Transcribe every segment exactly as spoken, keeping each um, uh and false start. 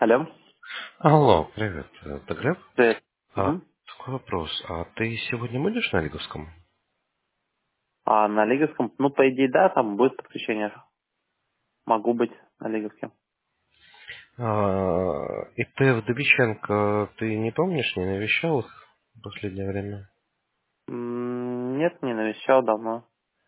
Алло. Алло, привет. Это Глеб? Привет. А, Мгм. такой вопрос. А ты сегодня будешь на Лиговском? А на Лиговском, ну, по идее, да, там будет подключение. Могу быть на Лиговске. А, и ты в Дыбиченко, ты не помнишь, не навещал их в последнее время? М, Нет, не навещал давно.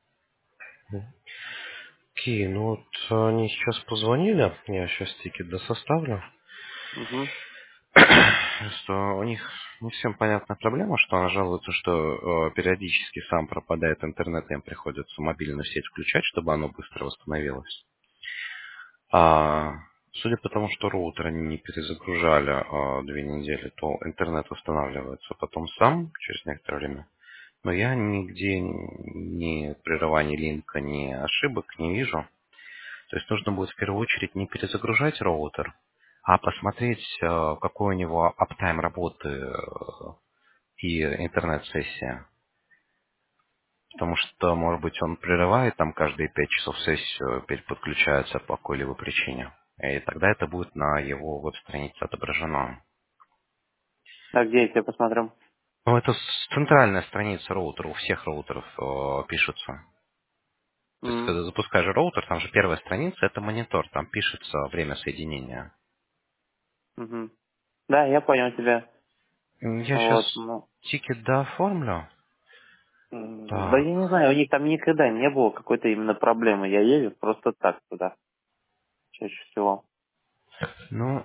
Окей, ну вот они сейчас позвонили, я сейчас тикет досоставлю, Угу. что у них не всем понятна проблема, что она жалуется, что э, периодически сам пропадает интернет, им приходится мобильную сеть включать, чтобы оно быстро восстановилось. А, судя по тому, что роутер они не перезагружали а, две недели, то интернет восстанавливается потом сам через некоторое время. Но я нигде ни прерываний линка, ни ошибок не вижу. То есть нужно будет в первую очередь не перезагружать роутер, а посмотреть, а, какой у него аптайм работы э, и интернет-сессия. Потому что, может быть, он прерывает там каждые пять часов сессию, переподключается по какой-либо причине. И тогда это будет на его веб-странице отображено. А где я тебе посмотрю? Ну, это с- центральная страница роутера, у всех роутеров э, пишется. То есть, М, когда запускаешь роутер, там же первая страница, это монитор, там пишется время соединения. мгм. Да, я понял тебя. М, Я сейчас Вот, ну. тикет дооформлю. м, Да Так, я не знаю, у них там никогда не было какой-то именно проблемы. Я езжу просто так туда, чаще всего. ну,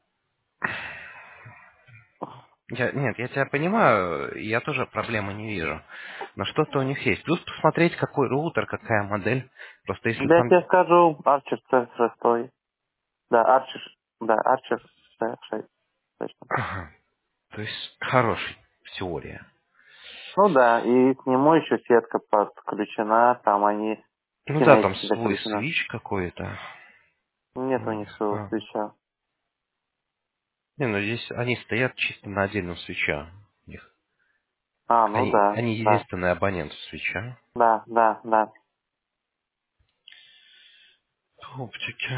Я, нет, я тебя понимаю, я тоже проблемы не вижу. Но что-то у них есть. Плюс посмотреть, какой роутер, какая модель. Просто если Да, я там... тебе скажу, Арчер C шесть. Да, Арчер, да, Арчер C шесть, точно. Ага, то есть хороший в теории. Ну да, и к нему еще сетка подключена, там они Ну да, там кинетики свой закреплены. свич какой-то. Нет у У них них. своего А. свеча. Не, ну здесь они стоят чисто на отдельном свече. У них. А, ну Они, да, они да, единственный абонент свеча. да, да, да. Оптики.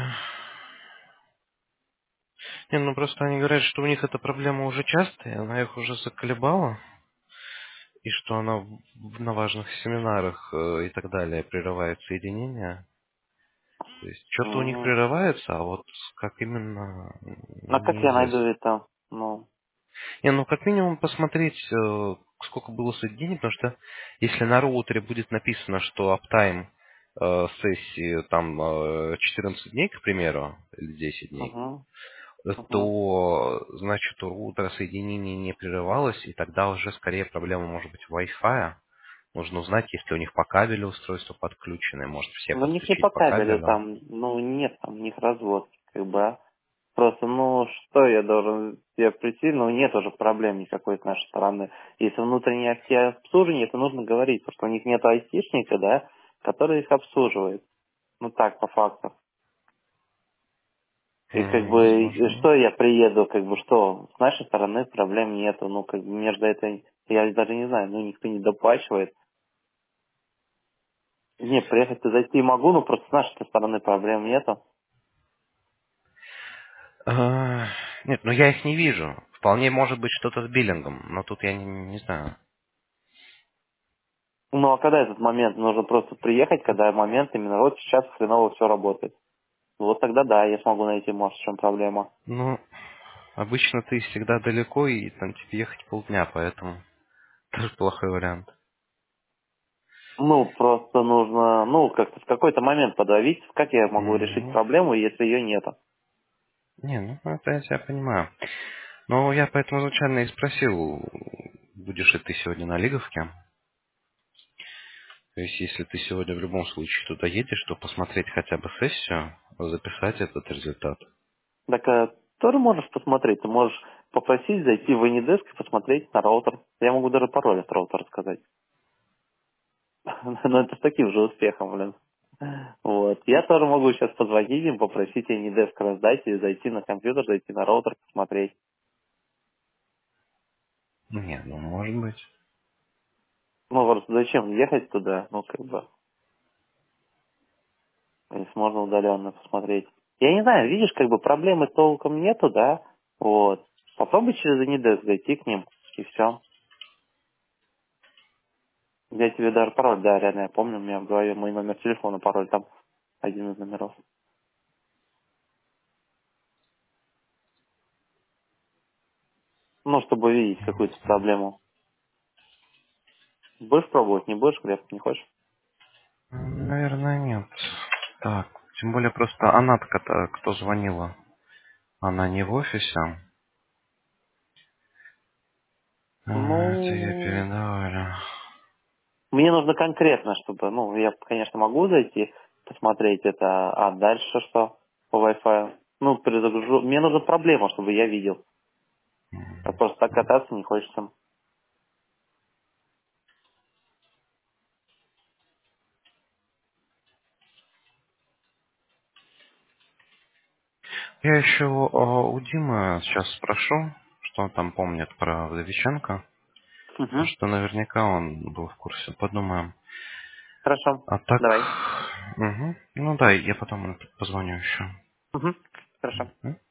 Не, ну просто они говорят, что у них эта проблема уже частая, она их уже заколебала. И что она в- на важных семинарах э, и так далее прерывает соединение. То есть что-то у них Угу. прерывается, а вот как именно А как я найду неизвестно. это? Ну, Не, ну как минимум посмотреть, э, сколько было соединений, потому что если на роутере будет написано, что аптайм э, сессии там э, четырнадцать дней, к примеру, или десять дней, угу, э, угу. то значит у роутера соединение не прерывалось, и тогда уже скорее проблема может быть в Wi-Fi. Нужно узнать, есть ли у них по кабелю устройства подключены, может все Ну, у них не подключить по по кабелю кабелю. там, ну, нет там у них разводки, как бы, а. Просто, ну, что я должен тебе прийти, ну, нет уже проблем никакой с нашей стороны. Если внутреннее обслуживание, это нужно говорить, потому что у них нет айтишника, да, который их обслуживает. Ну, так, по факту. И как М, бы, и Возможно. что я приеду, как бы, что, с нашей стороны проблем нету, ну, как бы, между этой, я даже не знаю, ну, никто не доплачивает. Не, приехать и зайти могу, но просто с нашей стороны проблем нету. А, Нет, ну я их не вижу. Вполне может быть что-то с биллингом, но тут я не, не знаю. Ну, а когда этот момент? Нужно просто приехать, когда момент именно вот сейчас хреново все работает. Вот тогда да, я смогу найти, может, в чем проблема. Ну, обычно ты всегда далеко, и там тебе ехать полдня, поэтому тоже плохой вариант. Ну, просто нужно, ну, как-то в какой-то момент подавить, как я могу решить Мгм. проблему, если ее нету. Не, ну это я тебя понимаю. Но я поэтому изначально и спросил, будешь ли ты сегодня на Лиговке. То есть, если ты сегодня в любом случае туда едешь, то посмотреть хотя бы сессию, записать этот результат. Так а, тоже можешь посмотреть, ты можешь попросить зайти в Anydesk и посмотреть на роутер. Я могу даже пароль от роутера сказать. Но это с таким же успехом, блин. Вот. Я тоже могу сейчас позвонить им, попросить Anydesk раздать или зайти на компьютер, зайти на роутер, посмотреть. Не, ну может быть. Ну, просто зачем ехать туда? Ну, как бы, если можно удаленно посмотреть. Я не знаю, видишь, как бы проблемы толком нету, да? Вот. Попробуй через Anydesk зайти к ним, и все. Я тебе даже пароль, да, реально, я помню, у меня в голове мой номер телефона, пароль там один из номеров. Ну, чтобы видеть какую-то проблему. Будешь пробовать, не будешь, Глеб, не хочешь? Наверное, нет. Так, тем более просто она кто, кто звонила. Она не в офисе. А, это я Ну, передавали. мне нужно конкретно, чтобы, ну, я, конечно, могу зайти, посмотреть это, а дальше что по Wi-Fi? Ну, перезагружу. Мне нужна проблема, чтобы я видел. А просто так кататься не хочется. Я еще а, у Димы сейчас спрошу, что он там помнит про Вдовиченко. Потому Угу. что наверняка он был в курсе. Подумаем. Хорошо. А так... Давай. Угу. Ну да, я потом позвоню еще. Угу. Хорошо. Мгм.